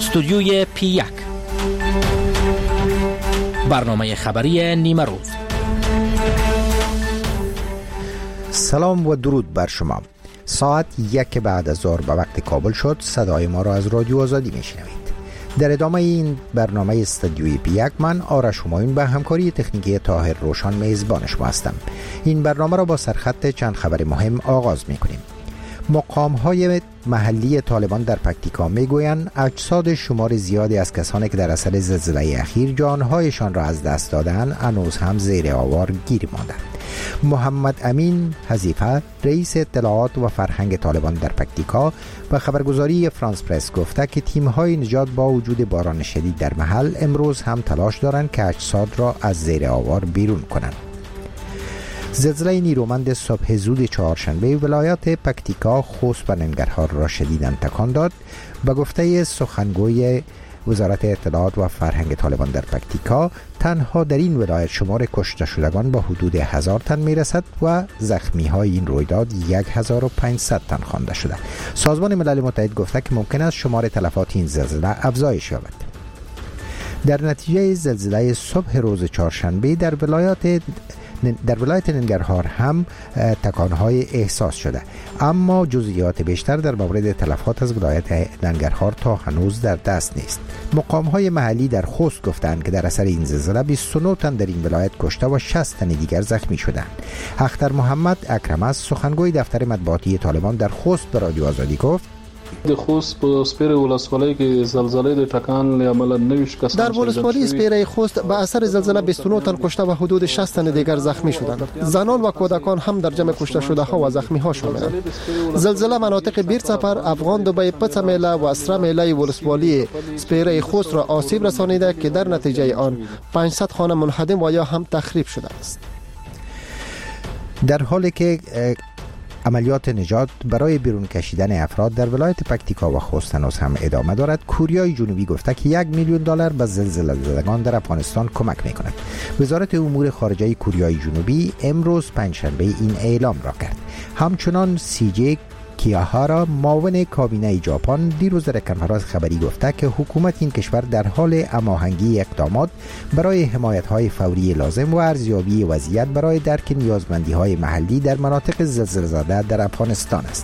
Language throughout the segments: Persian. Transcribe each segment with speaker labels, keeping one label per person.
Speaker 1: استودیوی P1 برنامه خبری نیمه روز.
Speaker 2: سلام و درود بر شما. ساعت 1 بعد از ظهر به وقت کابل شد. صدای ما را از رادیو آزادی میشنوید. در ادامه این برنامه استودیوی P1 من آرش همایون به همکاری تکنیکی طاهر روشان میزبان شما هستم. این برنامه را با سرخط چند خبر مهم آغاز میکنیم. مقام‌های محلی طالبان در پکتیکا میگویند اجساد شمار زیادی از کسانی که در اثر زلزله اخیر جانهایشان را از دست دادند هنوز هم زیر آوار گیر ماندند. محمد امین حذیفه رئیس اطلاعات و فرهنگ طالبان در پکتیکا به خبرگزاری فرانس پرس گفته که تیم‌های نجات با وجود باران شدید در محل امروز هم تلاش دارند که اجساد را از زیر آوار بیرون کنند. زلزله نیرومند صبح زود چهارشنبه ولایات پکتیکا، خوست و ننگرهار را شدیداً تکان داد. به گفته سخنگوی وزارت اطلاعات و فرهنگ طالبان در پکتیکا، تنها در این ولایت شمار کشته شدگان به حدود 1000 تن میرسد و زخمی های این رویداد 1500 تن خوانده شده. سازمان ملل متحد گفته که ممکن است شمار تلفات این زلزله افزایش یابد. در نتیجه زلزله صبح روز چهارشنبه در ولایت ننگرهار هم تکانهای احساس شده، اما جزئیات بیشتر در مورد تلفات از ولایت ننگرهار تا هنوز در دست نیست. مقامهای محلی در خوست گفتند که در اثر این زلزله 29 تن در این ولایت کشته و 60 تن دیگر زخمی شدند. اختر محمد اکرم سخنگوی دفتر مطبوعاتی طالبان در خوست به رادیو آزادی گفت:
Speaker 3: د خوست په سپیره ولسوالی کې زلزله د ټکان عملا 90 کسان
Speaker 4: در ولسوالی سپیره خوست به اثر زلزله 29 تن کشته و حدود 60 تن دیگر زخمی شدند. زنان و کودکان هم در جمع کشته شده ها و زخمی ها شاملند. زلزله مناطق بیرسپر، افغان دبی، پڅمیله و اسرمیله ولسوالی سپیره خوست را آسیب رسانیده که در نتیجه آن 500 خانه منهدم و یا هم تخریب شده است.
Speaker 2: در حالی که عملیات نجات برای بیرون کشیدن افراد در ولایت پکتیکا و خوست هنوز هم ادامه دارد، کوریای جنوبی گفته که $1 میلیون به زلزله زدگان در افغانستان کمک میکند. وزارت امور خارجه کوریای جنوبی امروز پنجشنبه این اعلام را کرد. همچنان CJ کیاهارا معاون کابینه ژاپن دیروز در کنفرانس خبری گفته که حکومت این کشور در حال هماهنگی اقدامات برای حمایت‌های فوری لازم و ارزیابی وضعیت برای درک نیازمندی‌های محلی در مناطق زلزله زده در افغانستان است.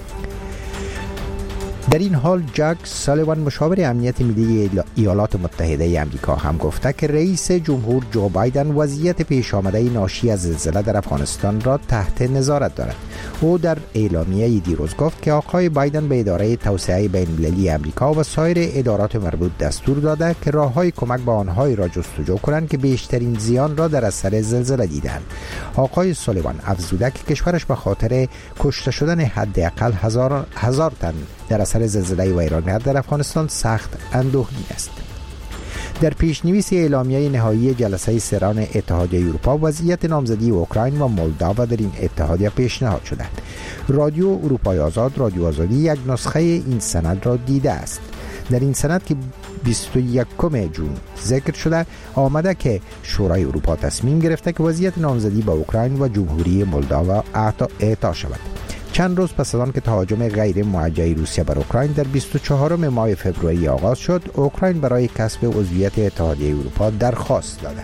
Speaker 2: در این حال جک سالیوان مشاور امنیت ملی ایالات متحده آمریکا هم گفته که رئیس جمهور جو بایدن وضعیت پیش آمده ناشی از زلزله در افغانستان را تحت نظارت دارد. او در اعلامیه دیروز گفت که آقای بایدن به اداره توسعه بین‌المللی آمریکا و سایر ادارات مربوط دستور داده که راه‌های کمک به آنهایی را جستجو کنند که بیشترین زیان را در اثر زلزله دیدند. آقای سالیوان افزوده که کشورش به خاطر کشته شدن حداقل هزار تن در اثر زلزله ویرانگر در افغانستان سخت اندوهگین است. در پیشنویس اعلامیه نهایی جلسه سران اتحادیه اروپا وضعیت نامزدی اوکراین و مولداوا در این اتحادیه پیشنهاد شده. رادیو اروپای آزاد، رادیو آزادی، یک نسخه این سند را دیده است. در این سند که 21 جون ذکر شده آمده که شورای اروپا تصمیم گرفته که وضعیت نامزدی به اوکراین و جمهوری مولداوا اعطا شود. چند روز پس از آن که تهاجم غیر موجه روسیه بر اوکراین در 24 ماه فوریه آغاز شد، اوکراین برای کسب عضویت اتحادیه اروپا درخواست داده.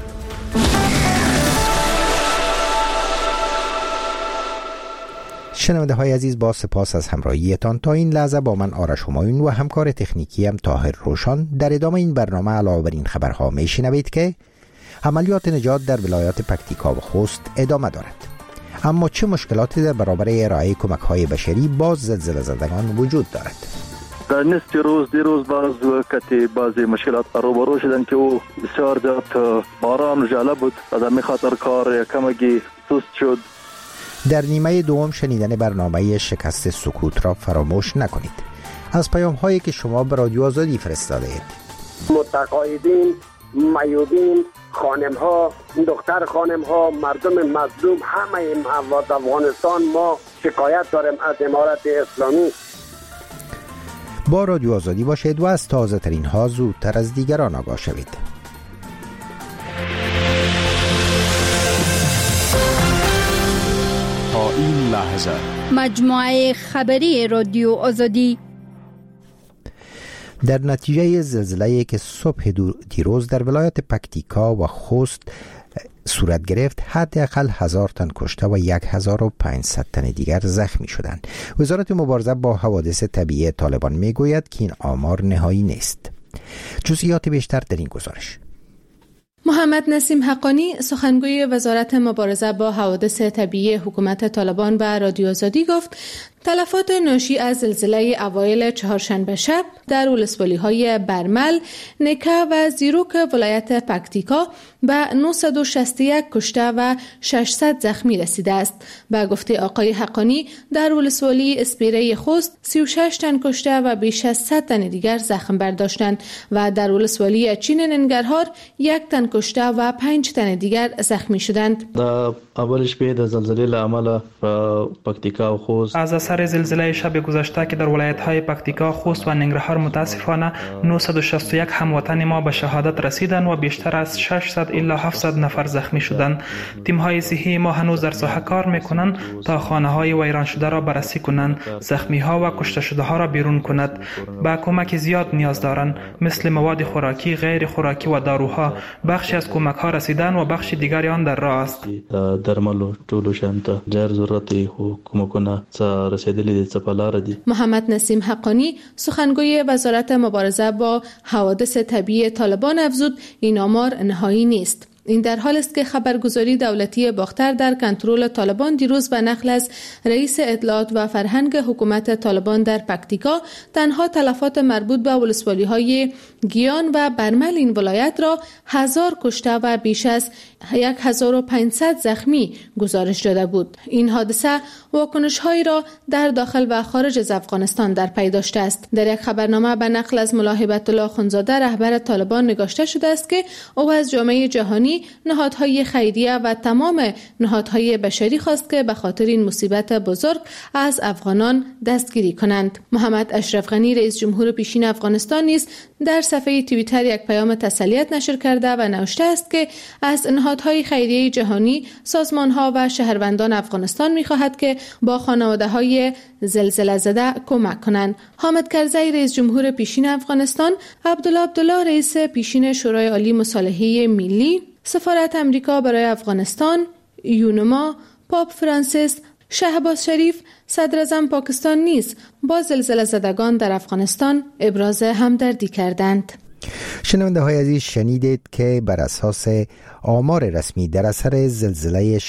Speaker 2: شنونده های عزیز، با سپاس از همراهیتان تا این لحظه با من آرش همایون و همکار تکنیکیم طاهر روشان در ادامه این برنامه علاوه بر این خبرها میشنوید که عملیات نجات در ولایات پکتیکا و خوست ادامه دارد. اما چه مشکلاتی در برابر ارائه کمک‌های بشری باز زلزله زدگان وجود دارد؟
Speaker 5: در نصف روز دیروز بعضی مشکلات روبرو شدن که او بسیار زیاد باران ژاله بود و در خاطر کار کمکی سست شد.
Speaker 2: در نیمه دوم شنیدن برنامه شکست سکوت را فراموش نکنید. از پیام‌هایی که شما به رادیو آزادی فرستاده اید.
Speaker 6: متقاعدین، میوبین، خانم‌ها، دختر خانم‌ها، مردم مظلوم، همه مواد افغانستان ما شکایت داریم از امارت اسلامی.
Speaker 2: با رادیو آزادی باشید و از تازه ترین ها زودتر از دیگران آگاه شوید.
Speaker 7: تا این لحظه
Speaker 8: مجموعه خبری رادیو آزادی.
Speaker 2: در نتیجه زلزله‌ای که صبح دیروز در ولایت پکتیکا و خوست صورت گرفت، حداقل 1000 تن کشته و 1500 تن دیگر زخمی شدند. وزارت مبارزه با حوادث طبیعی طالبان میگوید که این آمار نهایی نیست. جزئیات بیشتر در این گزارش.
Speaker 7: محمد نسیم حقانی، سخنگوی وزارت مبارزه با حوادث طبیعی حکومت طالبان به رادیو آزادی گفت تلفات ناشی از زلزله اوایل چهارشنبه شب در ولسوالی‌های برمل، نکه و زیروک ولایت پکتیکا به 961 کشته و 600 زخمی رسیده است. به گفته آقای حقانی، در ولسوالی اسپیره خوست 36 تن کشته و بیش از 100 تن دیگر زخم برداشتند و در ولسوالی چین ننگرهار 1 تن کشته و 5 تن دیگر زخمی شدند.
Speaker 3: در اولش به زلزله لعمل پکتیکا و خوست
Speaker 8: از اثر زلزله شب گذشته که در ولایت‌های پکتیکا، خوست و ننگرهار متاسفانه 961 هموطن ما به شهادت رسیدند و بیشتر از 600 الی 700 نفر زخمی شدند. تیم‌های صحی ما هنوز در ساحه کار می‌کنند تا خانه‌های ویران شده را بررسی کنند، زخمی‌ها و کشته شده‌ها را بیرون کنند. با کمک زیاد نیاز دارند، مثل مواد خوراکی، غیر خوراکی و داروها. بخشی از کمک‌ها رسیدن و بخش دیگری آن در راه است.
Speaker 3: درملو ټولو شانته جر ضرورت حکومتونه رسیدلی د سپالار دي.
Speaker 7: محمد نسیم حقانی، سخنگوی وزارت مبارزه با حوادث طبیعی طالبان افزود این آمار نهایی نیست. این در حال است که خبرگزاری دولتی باختر در کنترل طالبان دیروز به نقل از رئیس اطلاعات و فرهنگ حکومت طالبان در پکتیکا تنها تلفات مربوط به ولسوالی‌های گیان و برمل این ولایت را 1000 کشته و بیش از 1500 زخمی گزارش داده بود. این حادثه واکنش‌هایی را در داخل و خارج از افغانستان در پی داشته است. در یک خبرنامه به نقل از ملا هیبت الله خونزاده رهبر طالبان نگاشته شده است که او از جامعه جهانی، نهادهای خیریه و تمام نهادهای بشری خواست که به خاطر این مصیبت بزرگ از افغانان دستگیری کنند. محمد اشرف غنی رئیس جمهور پیشین افغانستان نیز در صفحه توییتر یک پیام تسلیت نشر کرده و نوشته است که از نهادهای خیریه جهانی، سازمانها و شهروندان افغانستان می‌خواهد که با خانواده‌های زلزله زده کمک کنند. حامد کرزی رئیس جمهور پیشین افغانستان، عبدالله رئیس پیشین شورای عالی مصالحه ملی، سفارت امریکا برای افغانستان، یونما، پاپ فرانسیس، شهباز شریف، صدر اعظم پاکستان نیز با زلزله زدگان در افغانستان ابراز همدردی کردند.
Speaker 2: شنونده های عزیز، شنیدید که بر اساس آمار رسمی در اثر زلزله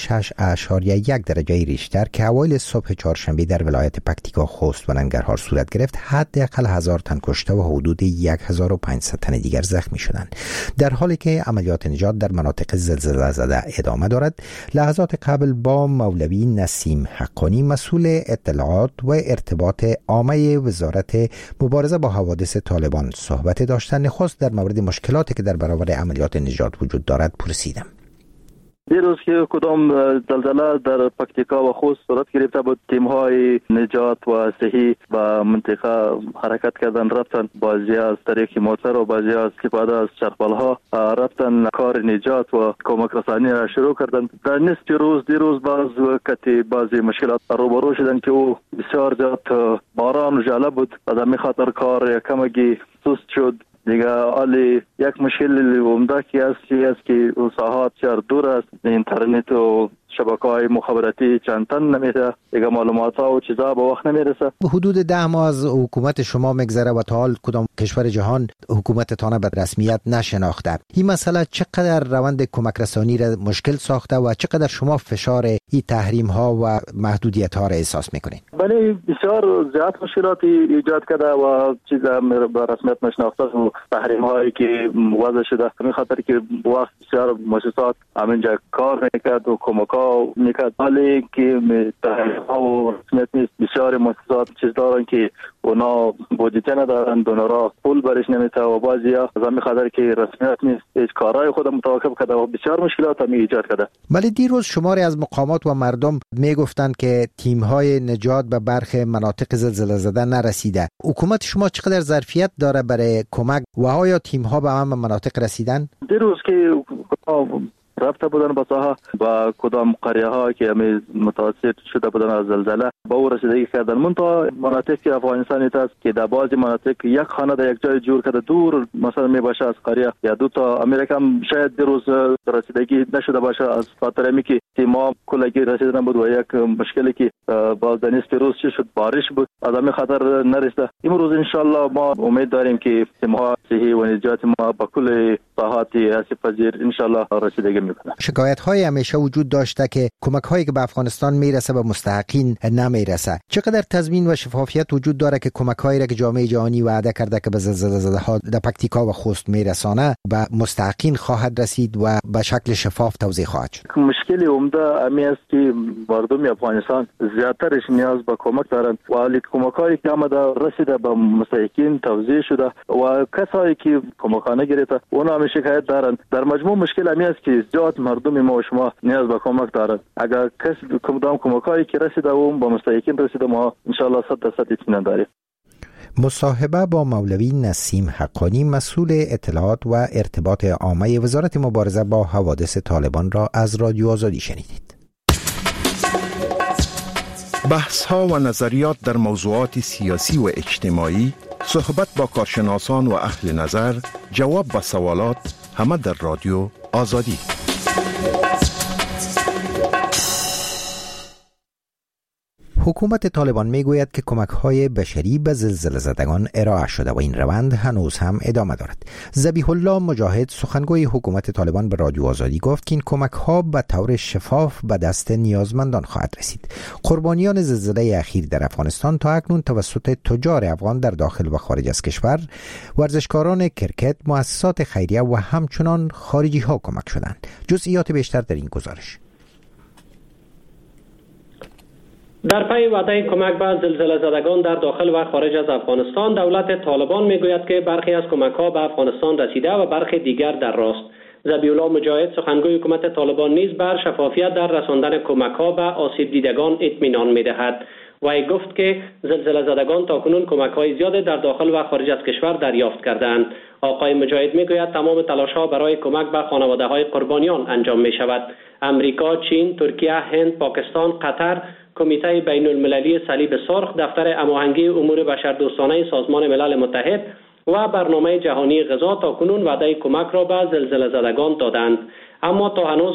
Speaker 2: 6.1 درجه ریشتر که اوایل صبح چهارشنبه در ولایت پکتیکا، خوست و ننگرهار صورت گرفت، حداقل 1000 تن کشته و حدود 1500 تن دیگر زخمی شدند. در حالی که عملیات نجات در مناطق زلزله زده ادامه دارد، لحظات قبل با مولوی نسیم حقانی، مسئول اطلاعات و ارتباط عامه وزارت مبارزه با حوادث طالبان صحبت داشتند. نخست در مورد مشکلاتی که در برابر عملیات نجات وجود دارد پرسیدم.
Speaker 5: دیروز که کدام زلزله در پکتیکا و خوست صورت گرفته بود، تیم‌های نجات و صحی و منطقه حرکت کردن، رفتن بعضی از طریق موتر و بعضی از استفاده از چرخبال‌ها رفتن کار نجات و کمک رسانی را شروع کردن. در نصف روز دیروز بعضی مشکلات روبرو شدن که او بسیار زیاد باران جالب بود و در خاطر کار کمکی سست شد. دیگه حالی یک مشکل عمده که است که ساحات بسیار دور است، اینترنت و شبکه‌های مخابراتی چند تن نمیده، دیگه معلومات‌ها و چیزا به وقت نمیرسه.
Speaker 2: حدود 10 ماه از حکومت شما میگذره و تا حال کدام کشور جهان حکومتتان به رسمیت نشناخته. این مسئله چقدر روند کمک رسانی را مشکل ساخته و چقدر شما فشار این تحریم‌ها و محدودیت‌ها را احساس می‌کنید؟
Speaker 5: بله، بسیار زیاد مشکلاتی ایجاد کرده و چیزا به رسمیت نشناخته و تحریم‌هایی که وضع شده، به خاطر که وقت بسیار مؤسسات همینجا کار میکرد و کمک‌ها میکرد، حالی که تحریم‌ها و رسمیت نیست. بسیار مؤسسات چیز دارن که اونا بودجه ندارن، دونورا پول برش نمیته و بعضیا از همین خاطر که رسمیت نیست هیچ کارهای خود متوقف کرده و بسیار مشکلات هم ایجاد کرده.
Speaker 2: ولی دیروز شماری از مقامات و مردم میگفتند که تیم‌های نجات به برخی مناطق زلزله زده نرسیده. حکومت شما چقدر ظرفیت داره برای کمک و آیا تیم‌ها به همه مناطق رسیدن؟
Speaker 5: دیروز که رفته بودن به ساحه و کدام قریه ها که متاثر شده بودن از زلزله به او رسیدگی کردن. منتها مناطق افغانستان است که در بعضی مناطق یک خانه در یک جای جور کرده دور مثلا می باشه از قریه یا دو تا امریکا هم شاید در روز رسیدگی نشده باشه از خاطر اینکه ما کلگی رسیدن بود و یک مشکلی که باز در نصف روز شد بارش بود از همین خاطر نرسیده. امروز ان شاء الله ما امید داریم که تیم‌ها صحی و نجات ما به کل ساحات آسیب پذیر ان شاء الله رسیدگی میکنه.
Speaker 2: شکایت‌های همیشه وجود داشته که کمک‌هایی که به افغانستان میرسه به مستحقین نمیرسه. چقدر تضمین و شفافیت وجود داره که کمک‌هایی را که جامعه جهانی وعده کرده که به زلزله‌ها در پکتیکا و خوست میرسانه به مستحقین خواهد رسید و به شکل شفاف توزیع خواهد شد؟
Speaker 5: مشکل عمده امی است که مردم افغانستان زیادترش نیاز به کمک دارند و کمک‌هایی که آمده رسیده به مستحقین توزیع شده و کسایی که کمک نگرفته اونا هم شکایت دارند. در مجموع مشکل امی است که زیاد مردم ما و شما نیاز به کمک دارند. اگر کدام کمک‌هایی که رسیده اون به مستحقین رسیده ما ان شاء الله 100% اطمینان داریم.
Speaker 2: مصاحبه با مولوی نسیم حقانی مسئول اطلاعات و ارتباط عامه وزارت مبارزه با حوادث طالبان را از رادیو آزادی شنیدید.
Speaker 9: بحث‌ها و نظریات در موضوعات سیاسی و اجتماعی، صحبت با کارشناسان و اهل نظر، جواب به سوالات، همه در رادیو آزادی.
Speaker 2: حکومت طالبان میگوید که کمک‌های بشری به زلزله زدگان ارائه شده و این روند هنوز هم ادامه دارد. ذبیح الله مجاهد سخنگوی حکومت طالبان به رادیو آزادی گفت که این کمک‌ها به طور شفاف به دست نیازمندان خواهد رسید. قربانیان زلزله اخیر در افغانستان تا اکنون توسط تجار افغان در داخل و خارج از کشور، ورزشکاران کرکت، مؤسسات خیریه و همچنان خارجی‌ها کمک شدند. جزئیات بیشتر در این گزارش.
Speaker 10: در پی وعده کمک به زلزله زدگان در داخل و خارج از افغانستان، دولت طالبان میگوید که برخی از کمک‌ها به افغانستان رسیده و برخی دیگر در راست. ذبیح الله مجاهد سخنگوی حکومت طالبان نیز بر شفافیت در رساندن کمک‌ها به آسیب دیدگان اطمینان می‌دهد. وی گفت که زلزله زدگان تاکنون کمک‌های زیاد در داخل و خارج از کشور دریافت کردند. آقای مجاهد میگوید تمام تلاش‌ها برای کمک به خانواده‌های قربانیان انجام می‌شود. امریکا، چین، ترکیه، هند، پاکستان، قطر، کمیته بین المللی صلیب سرخ، دفتر هماهنگی امور بشردوستانه سازمان ملل متحد و برنامه جهانی غذا تاکنون وعده کمک را به زلزله زدگان دادند. اما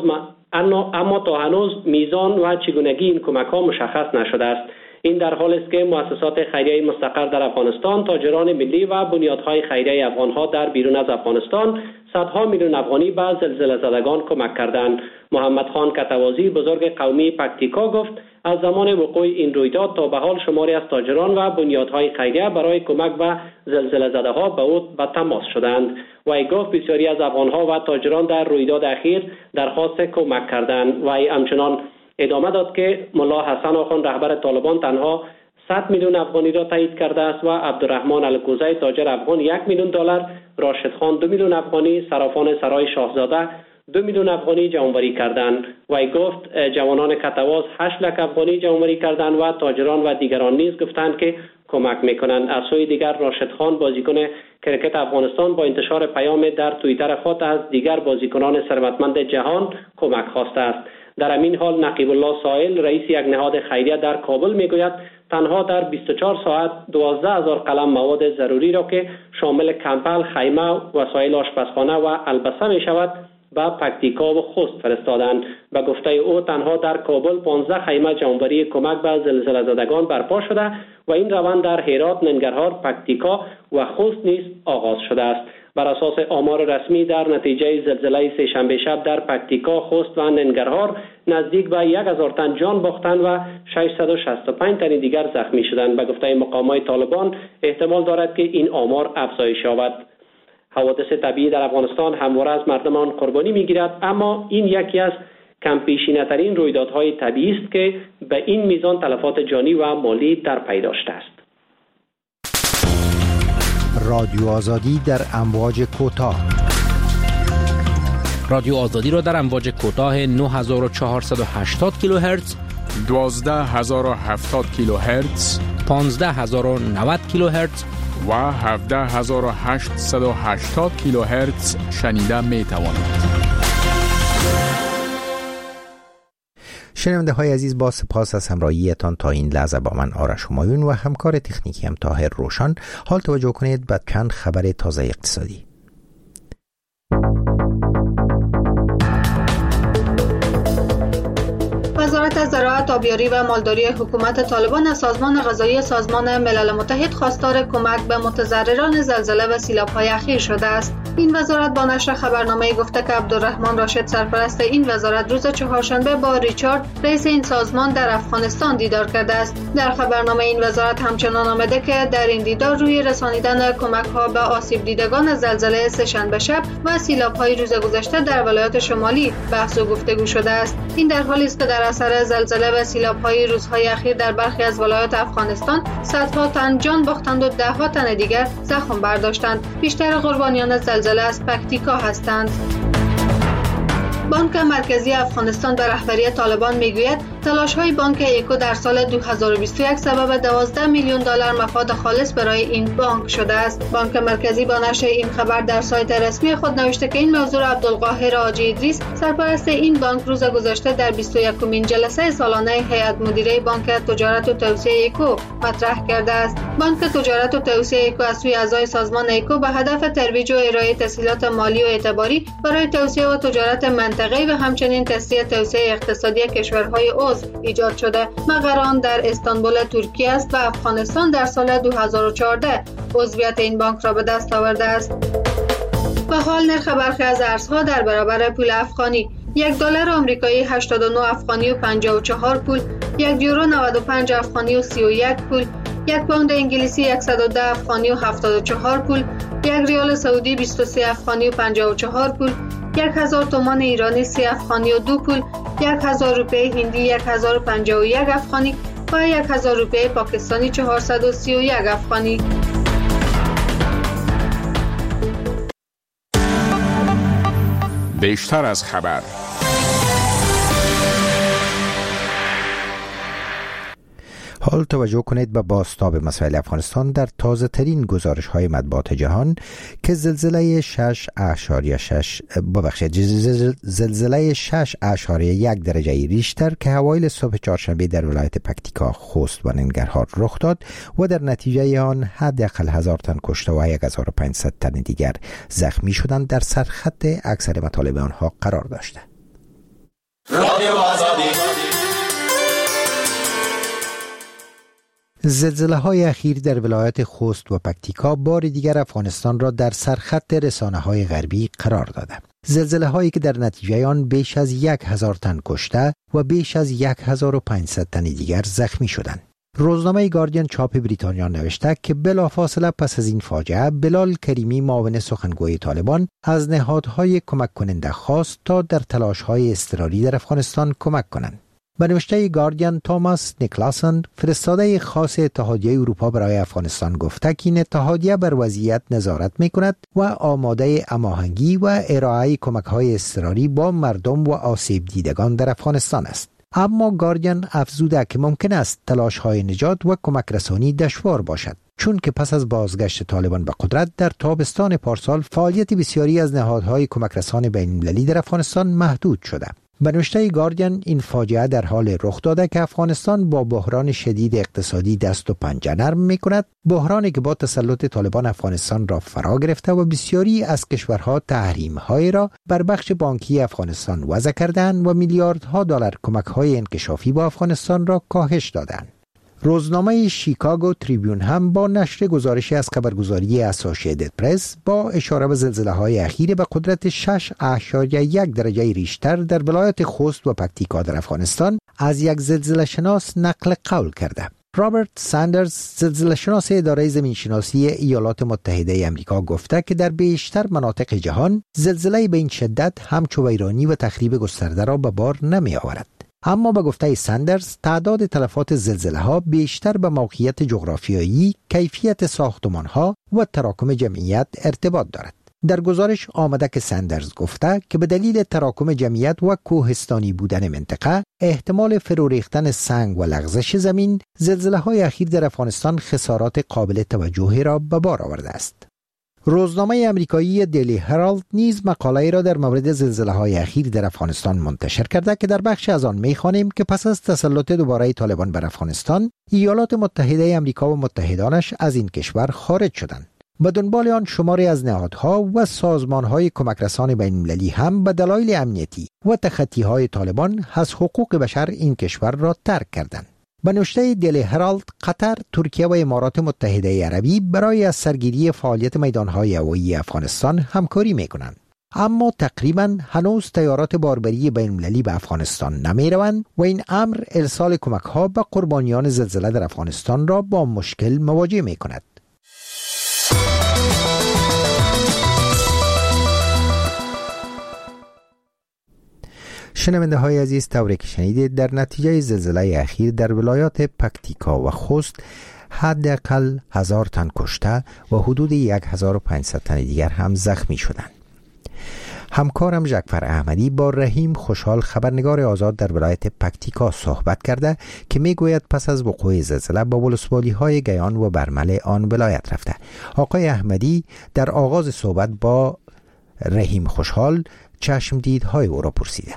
Speaker 10: تا هنوز میزان و چگونگی این کمک‌ها مشخص نشده است. این در حالی است که مؤسسات خیریه مستقر در افغانستان، تاجران ملی و بنیادهای خیریه افغان‌ها در بیرون از افغانستان صدها میلیون افغانی به زلزله زدگان کمک کردند. محمد خان کتوازی بزرگ قومی پکتیکا گفت از زمان وقوع این رویداد تا به حال شماری از تاجران و بنیادهای خیریه برای کمک به زلزله زده‌ها به او به تماس شدند. وی گفت بسیاری از افغان‌ها و تاجران در رویداد اخیر درخواست کمک کردند. وی همچنان ادامه داد که ملا حسن آخوند رهبر طالبان تنها 100 میلیون افغانی را تایید کرده است و عبدالرحمن الکوزی تاجر افغان 1 میلیون دلار، راشد خان 2 میلیون افغانی، صرافان سرای شاهزاده 2 میلیون افغانی جمع‌آوری کردند. وی گفت جوانان کتواز 8 لک افغانی جمع‌آوری کردند و تاجران و دیگران نیز گفتند که کمک میکنند. از سوی دیگر راشد خان بازیکن کرکت افغانستان با انتشار پیام در توییتر خود از دیگر بازیکنان ثروتمند جهان کمک خواسته است. در همین حال نقیب الله سائل رئیس یک نهاد خیریه در کابل میگوید تنها در 24 ساعت 12000 قلم مواد ضروری را که شامل کمپل، خیمه، وسایل آشپزخانه و البسه می شود به پکتیکا و خوست فرستادند. به گفته او تنها در کابل 15 خیمه جمع‌آوری کمک به زلزله زدگان برپا شده و این روند در هرات، ننگرهار، پکتیکا و خوست نیز آغاز شده است. بر اساس آمار رسمی در نتیجه زلزله سه‌شنبه شب در پکتیکا، خوست و ننگرهار نزدیک به 1000 تن جان باختند و 665 تن دیگر زخمی شدند. به گفته مقامات طالبان احتمال دارد که این آمار افزایش یابد. حوادث طبیعی در افغانستان همواره از مردمان قربانی می‌گیرد، اما این یکی از کم پیشینه‌ترین رویدادهای طبیعی است که به این میزان تلفات جانی و مالی در پی داشته است.
Speaker 2: رادیو آزادی در امواج کوتاه.
Speaker 1: رادیو آزادی را در امواج کوتاه 9480 کیلوهرتز،
Speaker 11: 12070 کیلوهرتز،
Speaker 1: 15090 کیلوهرتز
Speaker 11: و 17880 کیلوهرتز شنیده می توانید.
Speaker 2: شنونده های عزیز، با سپاس از همراهیتان تا این لحظه با من آرش همایون و همکار تکنیکی هم طاهر روشن. حال توجه کنید به چند خبر تازه اقتصادی.
Speaker 7: وزارت زراعت، آبیاری و مالداری حکومت طالبان از سازمان غذایی سازمان ملل متحد خواستار کمک به متضرران زلزله و سیلاب‌های اخیر شده است. این وزارت با نشر خبرنامه گفته که عبدالرحمن راشد، سرپرست این وزارت، روز چهارشنبه با ریچارد، رئیس این سازمان، در افغانستان دیدار کرده است. در خبرنامه این وزارت همچنان آمده که در این دیدار روی رسانیدن کمک‌ها به آسیب دیدگان زلزله سه‌شنبه شب و سیلاب‌های روز گذشته در ولایات شمالی بحث و گفتگو شده است. این در حالی است که در اثر زلزله و سیلاب‌های روزهای اخیر در برخی از ولایات افغانستان صدها تن جان باختند و ده‌ها تن دیگر زخم برداشتند. بیشتر قربانیان زلزله از پکتیکا هستند. بانک مرکزی افغانستان به رهبری طالبان میگوید تلاش‌های بانک ایکو در سال 2021 سبب 12 میلیون دلار مفاد خالص برای این بانک شده است. بانک مرکزی با نشر این خبر در سایت رسمی خود نوشته که این موضوع عبدالقاهر حاجی ادریس، سرپرست این بانک، روز گذشته در 21مین جلسه سالانه هیئت مدیره بانک تجارت و توسعه ایکو مطرح کرده است. بانک تجارت و توسعه ایکو از سوی اعضای سازمان ایکو به هدف ترویج و ارائه تسهیلات مالی و اعتباری برای توسعه و تجارت منطقه‌ای و همچنین تسهیل توسعه اقتصادی کشورهای عضو ایجاد شده. مقر آن در استانبول ترکیه است و افغانستان در سال 2014 عضویت این بانک را به دست آورده است. و حال نرخ برخی از ارزها در برابر پول افغانی: $1 آمریکایی 89 افغانی و 54 پول، €1 95 افغانی و 31 پول، یک پوند انگلیسی 110 افغانی و 74 پول، یک ریال سعودی 23 افغانی و 54 پول، 1000 تومان ایرانی 30 افغانی و 2 پول، 1000 روپیه هندی 1051 افغانی و 1000 روپیه پاکستانی 431 افغانی.
Speaker 11: بیشتر از خبر.
Speaker 2: حال توجه کنید به بازتاب مسائل افغانستان در تازه ترین گزارش های مطبوعات جهان که زلزله 6.1 درجه ریشتر که اوایل صبح چهارشنبه در ولایت پکتیکا، خوست و ننگرهار رخ داد و در نتیجه آن حداقل 1000 تن کشته و 1500 تن دیگر زخمی شدند، در سرخط اکثر مطالب آنها قرار داشته. زلزله‌های اخیر در ولایات خوست و پکتیکا بار دیگر افغانستان را در سرخط رسانه‌های غربی قرار داده. زلزله‌هایی که در نتیجه آن بیش از 1000 تن کشته و بیش از 1500 تن دیگر زخمی شدند. روزنامه گاردین چاپ بریتانیا نوشته که بلافاصله پس از این فاجعه بلال کریمی، معاون سخنگوی طالبان، از نهادهای کمک کننده خواست تا در تلاش‌های اضطراری در افغانستان کمک کنند. به نوشته گاردین، توماس نیکلاسن، فرستاده خاص اتحادیه اروپا برای افغانستان، گفته که این اتحادیه بر وضعیت نظارت می‌کند و آماده هماهنگی و ارائه کمک‌های اضطراری با مردم و آسیب دیدگان در افغانستان است. اما گاردین افزوده که ممکن است تلاش‌های نجات و کمک رسانی دشوار باشد، چون که پس از بازگشت طالبان به قدرت در تابستان پارسال فعالیت بسیاری از نهادهای کمک رسان بین‌المللی در افغانستان محدود شده. به نوشته گاردین، این فاجعه در حال رخ داده که افغانستان با بحران شدید اقتصادی دست و پنجه نرم می‌کند، بحرانی که با تسلط طالبان افغانستان را فرا گرفته و بسیاری از کشورها تحریم‌های را بر بخش بانکی افغانستان وضع کردند و میلیاردها دلار کمک‌های انکشافی با افغانستان را کاهش دادند. روزنامه شیکاگو تریبیون هم با نشر گزارشی از خبرگزاری اسوسییتد پرس با اشاره به زلزله‌های اخیر به قدرت 6.1 درجه ریشتر در ولایت خوست و پکتیکا در افغانستان از یک زلزله شناس نقل قول کرده. رابرت ساندرز، زلزله شناس اداره زمینشناسی ایالات متحده آمریکا، گفته که در بیشتر مناطق جهان زلزله به این شدت همچو ویرانی و تخریب گسترده را به بار نمی آورد. اما به گفته ساندرز، تعداد تلفات زلزله‌ها بیشتر به موقعیت جغرافیایی، کیفیت ساختمان‌ها و تراکم جمعیت ارتباط دارد. در گزارش آمده که ساندرز گفته که به دلیل تراکم جمعیت و کوهستانی بودن منطقه، احتمال فرو ریختن سنگ و لغزش زمین، زلزله‌های اخیر در افغانستان خسارات قابل توجهی را به بار آورده است. روزنامه آمریکایی دیلی هرالد نیز مقاله‌ای را در مورد زلزله‌های اخیر در افغانستان منتشر کرده که در بخش از آن می‌خوانیم که پس از تسلط دوباره طالبان بر افغانستان، ایالات متحده آمریکا و متحدانش از این کشور خارج شدند. به دنبال آن شماری از نهادها و سازمان‌های کمکرسان بین‌المللی هم به دلایل امنیتی و تخطی‌های طالبان از حقوق بشر این کشور را ترک کردند. به نوشته دیلی هرالد، قطر، ترکیه و امارات متحده عربی برای از سرگیری فعالیت میدان‌های هوایی افغانستان همکاری می‌کنند. اما تقریباً هنوز طیارات باربری بین‌المللی به افغانستان نمی‌روند و این امر ارسال کمک‌ها به قربانیان زلزله در افغانستان را با مشکل مواجه می‌کند. شنونده های عزیز، طوری که شنیدید در نتیجه زلزله اخیر در ولایات پکتیکا و خوست حداقل 1000 تن کشته و حدود 1500 تن دیگر هم زخمی شدند. همکارم جعفر احمدی با رحیم خوشحال خبرنگار آزاد در ولایت پکتیکا صحبت کرده که میگوید پس از وقوع زلزله با ولسوالی های گیان و برمل آن ولایت رفته. آقای احمدی در آغاز صحبت با رحیم خوشحال چشمدیدهای او را پرسیده.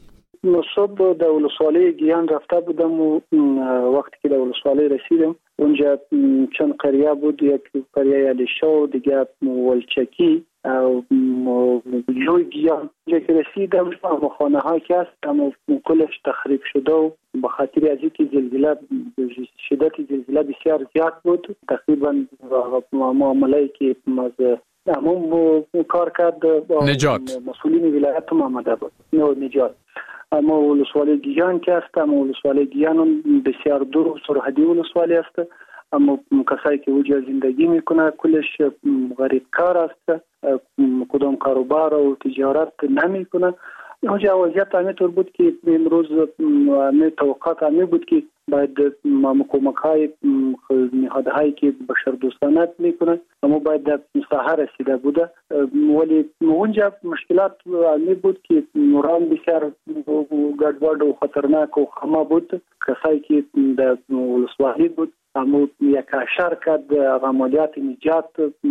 Speaker 11: صبح در ولسوالی گیان رفته بودم و وقتی که در ولسوالی رسیدم اونجا چند قریه بود، یک قریه علیشا، دیگه ولچکی و جوی گیان. اونجا که رسیدم خانه های که هست اما کلش تخریب شده و به خاطر از اینکه زلزله شدت زلزله بسیار زیاد بود، تقریبا معامله‌ای که از همون کار کرد
Speaker 12: نجات
Speaker 11: مسئولین ولایت هم آمده بود نجات. اما ولسوالی گیان که است، اما ولسوالی گیان بسیار دور سرحدی ولسوالی است، اما کسایی که اونجا زندگی میکنه کلش غریب کار است، کدام کاروبار و تجارت نمیکنه. اونجا وضعیت همینطور بود که امروز توقعات همین بود که باید کمک‌های نهادهایی که بشر دوستانه میکنه اما باید در ساحه رسیده بوده، ولی اونجا مشکلات همین بود که نوران بسیار گډوډ و خطرناک و خامه بود. کسایی که در ولسوالی بود اما یک شرکت عملیات نجات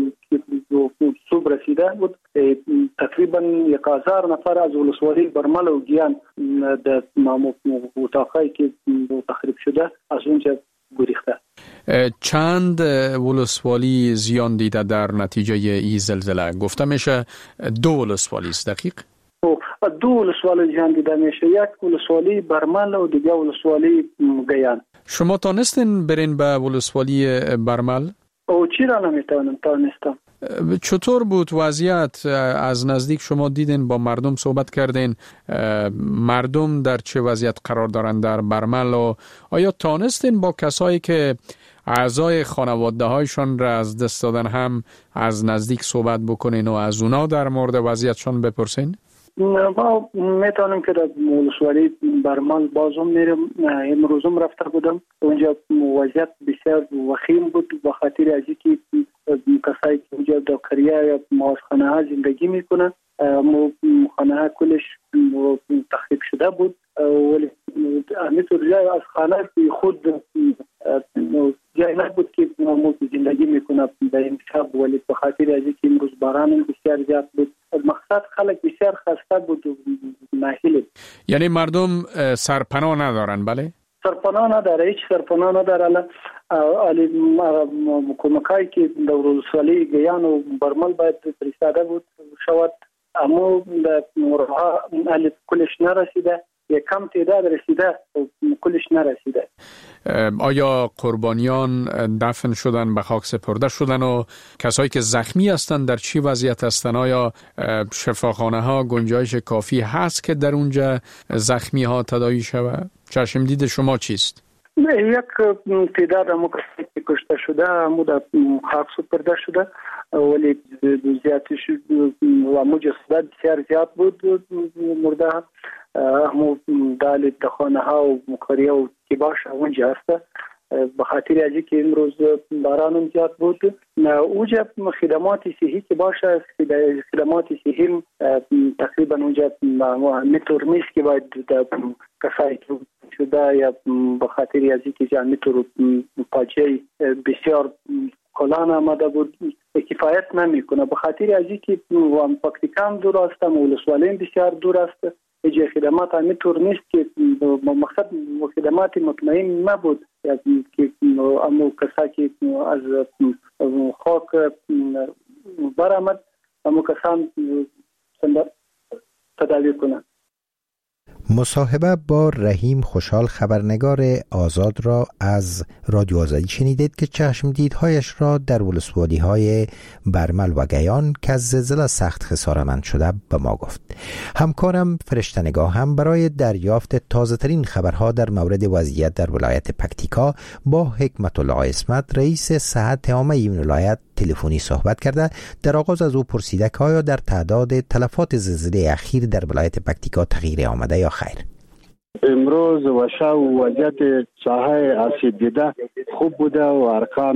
Speaker 11: صبح رسیده بود. تقریبا 1000 نفر از ولسوالی برمل و گیان در اتاقایی که تخریب شده از اونجا گریخته.
Speaker 12: چند ولسوالی زیان دیده در نتیجه این زلزله؟ گفته میشه 2 ولسوالی است. دقیق؟
Speaker 11: 2 ولسوالی زیان دیده میشه، یک ولسوالی برمل و دیگه ولسوالی گیان.
Speaker 12: شما تانستین برین به ولسوالی برمل؟
Speaker 11: او چرا نمیتونم تانستم.
Speaker 12: چطور بود وضعیت؟ از نزدیک شما دیدین، با مردم صحبت کردین، مردم در چه وضعیت قرار دارند در برمل و آیا تانستین با کسایی که اعضای خانواده هایشان را از دست دادن هم از نزدیک صحبت بکنین و از اونا در مورد وضعیتشان بپرسین؟
Speaker 11: ما میتونم که در ولسوالی برمل بازم میرم. امروزم رفته بودم اونجا وضعیت بسیار وخیم بود به خاطر از اینکه کسایی که اونجا در قریه یا ماسخانه ها زندگی میکنن خانه ها کلش تخریب شده بود، ولی همینطور جای از خانه خود جای نبود که زندگی میکنه در این شب، ولی به خاطر از اینکه امروز باران بسیار زیاد بود مقصد خلق بسیار خسته بود و ناهیل.
Speaker 12: یعنی مردم سرپناه ندارن؟ بله
Speaker 11: سرپناه نداره، هیچ سرپناه نداره. کمکایی که در ولسوالی گیان و برمل باید فرستاده بود شود اما در مورها کلش نرسیده، یک کم تعداد رسیده کلش نرسیده.
Speaker 12: آیا قربانیان دفن شدن، به خاک سپرده شدن و کسایی که زخمی هستند در چی وضعیت هستند؟ آیا شفاخانه ها گنجایش کافی هست که در اونجا زخمی ها تداوی شود؟ چشم دید شما چیست؟
Speaker 11: یک تعداد همو کسی که کشته شده همو در خاک سپرده شده، ولی زیادش همو جسد بسیار زیاد بود مرده همو دال دخانه ها و مکاریه و کباش اونجا هسته به خاطر ازی که امروز باران زیاد بود. اونجا خدمات صحی که باشه، خدمات صحی تقریبا اونجا میتور نیست که باید کسایی که شده یا به خاطر ازی که جان میتور پاچه بسیار کلان آمده بود کفایت نمیکنه. به خاطر از اینکه پکتیکا هم دور است، ولسوالی بسیار دور است، اجازه خدمات هم طور نیست که مقصد خدمات مطمئن نبود که اما کسا که از خاک برآمد اما کسان تداوی کنند.
Speaker 2: مصاحبه با رحیم خوشحال خبرنگار آزاد را از رادیو آزادی شنیدید که چشمدیدهایش را در ولسوالی‌های برمل و گیان که از زلزله سخت خسارتمند شده به ما گفت. همکارم فرشته نگاه هم برای دریافت تازه‌ترین خبرها در مورد وضعیت در ولایت پکتیکا با حکمت الله اسمت رئیس صحت عامه این ولایت تلفنی صحبت کرده. در آغاز از او پرسیده که آیا در تعداد تلفات زلزله اخیر در ولایت پکتیکا تغییر آمده یا خیر؟
Speaker 13: امروز و شب وضعیت ساحه آسیب دیده خوب بوده و ارقام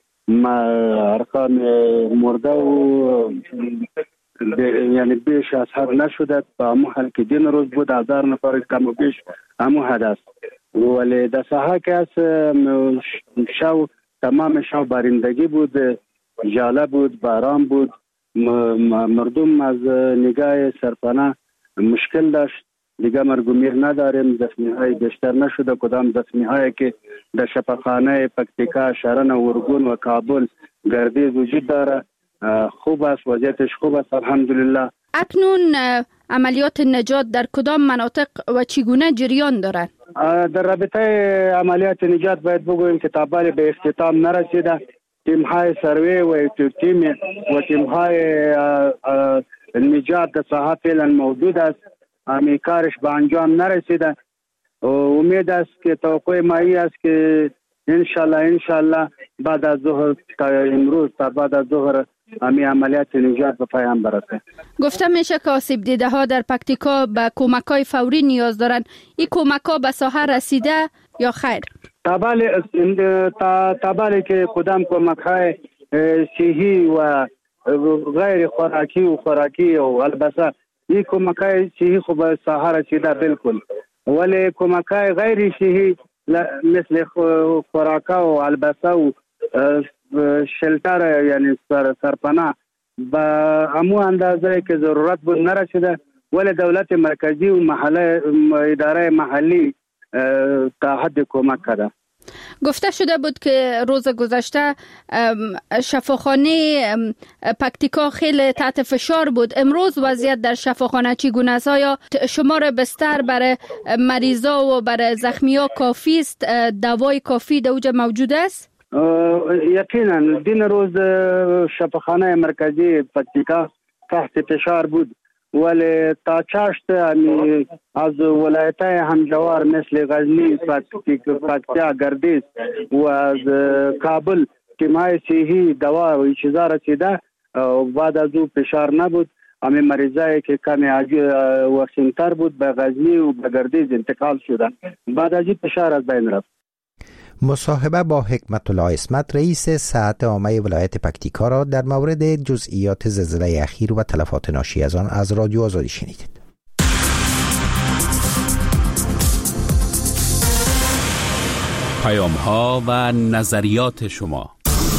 Speaker 13: مرده و یعنی بیش از حد نشده. به همون حال که دین روز بود 1000 نفر کم و بیش همون حد است. ولی در ساحه که از شب تمام شب بارندگی بود، ژاله بود، باران بود، مردم از نگاه سرپناه مشکل داشت. دیگه مرگومیر نداریم، زخمی های بیشتر نشده. کدام زخمی هایی که در شفاخانه پکتیکا، شرن، ورگون و کابل گردیز وجود داره خوب است، وضعیتش خوب است الحمدلله.
Speaker 14: اکنون عملیات نجات در کدام مناطق و چگونه جریان دارد؟
Speaker 13: در رابطه عملیات نجات باید بگوییم که تابالی به اختتام نرسیده. تیم های سروی و تیم های نجات در ساحه فعلا موجود است. امی کارش به انجام نرسیده. امید است که توقع مایی است که انشالله بعد از ظهر تا امروز تا بعد از ظهر امی عملیات نجات به پایان برسه.
Speaker 14: گفته میشه که آسیب دیده ها در پکتیکا به کمک‌های فوری نیاز دارند. این کمک‌ها به ساحه رسیده یا خیر؟ تابالی که کدام کمک‌های صحی و غیر خوراکی و خوراکی و البته این کمک‌های صحی خوب به ساحه رسیده بالکل، ولی کمک‌های غیر صحی مثل خوراکا و البته و شلتر یعنی سرپناه به همون اندازه که ضرورت بود نرسیده، ولی دولت مرکزی و اداره محلی تا حد کمک کرده. گفته شده بود که روز گذشته شفاخانه پکتیکا خیلی تحت فشار بود. امروز وضعیت در شفاخانه چگونه است؟ آیا شمار بستر برای مریضا و برای زخمی‌ها کافی است؟ دوای کافی در اوجا موجود است؟
Speaker 13: یقینا دین روز شفاخانه مرکزی پکتیکا تحت فشار بود، ولی تا چاشت از ولایت‌های همجوار مثل غزنی، پکتیا، گردیز و از کابل تیم‌های صحی دوا و چیزا رسیده و بعد از او فشار نبود. همه مریضایی که کمی وخیم‌تر بود به غزنی و به گردیز انتقال شدن. بعد از این فشار از بین رفت.
Speaker 2: مصاحبه با حکمت الله اسمت رئیس صحت عامه ولایت پکتیکا را در مورد جزئیات زلزله اخیر و تلفات ناشی از آن از رادیو آزادی شنیدید.
Speaker 15: پیام‌ها و نظریات شما.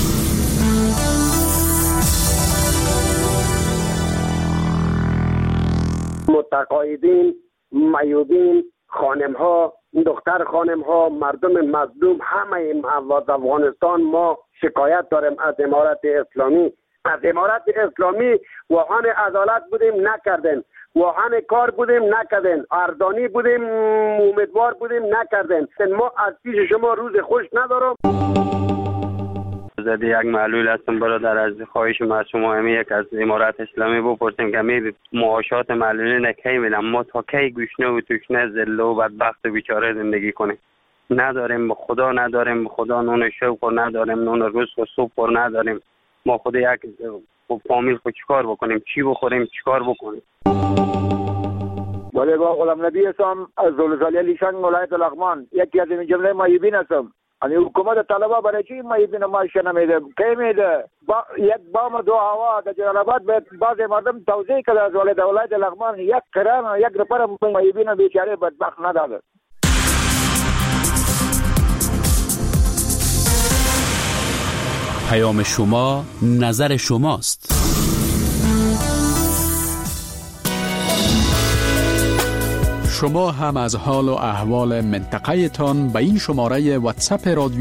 Speaker 6: متقاعدین، معیوبین، خانم‌ها، دختر خانم‌ها، مردم مظلوم، همه از افغانستان ما شکایت داریم از امارت اسلامی. از امارت اسلامی واهان عدالت بودیم نکردن، واهان کار بودیم نکردن، اردانی بودیم امیدوار بودیم نکردن. ما از پیش شما روز خوش ندارم.
Speaker 16: زده یک معلول هستم برادر، از خواهش ما از شما یک از امارت اسلامی بپرسیم که می معاشات معلولین کی میدن؟ ما تا کی گوشنه و توشنه ذله و بدبخت و بیچاره زندگی کنیم؟ نداریم، به خدا نداریم، به خدا نون شوق و نداریم، نون روز و صبح و نداریم. ما خود یک فامیل خود چیکار بکنیم؟ چی بخوریم؟ چیکار بکنیم؟
Speaker 17: ولی با غلام نبی هستم از دولت‌زالی لیشان ولایت لغمان، یکی از این جمله معیوبین هستم. یعنی حکومت طلبه برای چی معیوبین معاش نمیده؟ کی میده؟ یک بام دو هوا در جلال آباد به بعض مردم توزیع کرده از ولایت لغمان، یک قران یک نفر معیوبین بیچاره بدبخت نداده.
Speaker 15: پیام شما نظر شماست.
Speaker 12: شما هم از حال و احوال منطقه تان به این شماره واتساپ رادیو